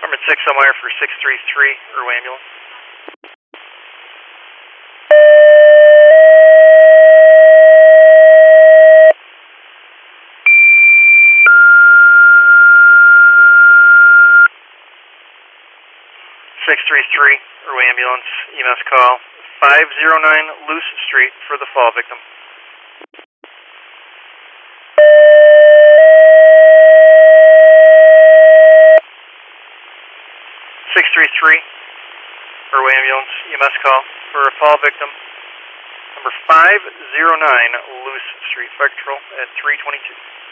Department 6, Elmira for 633, Irway Ambulance. 633, Irway Ambulance, EMS call 509 Luce Street for the fall victim. 633, Irway Ambulance, EMS call for a fall victim, number 509 Luce Street, Fire Control at 322.